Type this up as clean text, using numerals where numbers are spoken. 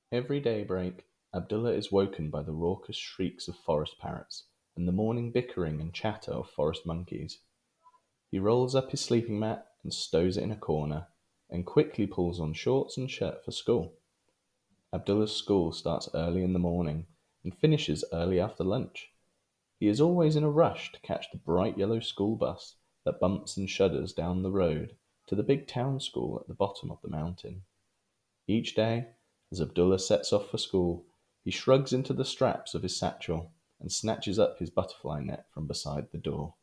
Every daybreak, Abdullah is woken by the raucous shrieks of forest parrots and the morning bickering and chatter of forest monkeys. He rolls up his sleeping mat and stows it in a corner, and quickly pulls on shorts and shirt for school. Abdullah's school starts early in the morning and finishes early after lunch. He is always in a rush to catch the bright yellow school bus that bumps and shudders down the road to the big town school at the bottom of the mountain. Each day, as Abdullah sets off for school, he shrugs into the straps of his satchel and snatches up his butterfly net from beside the door.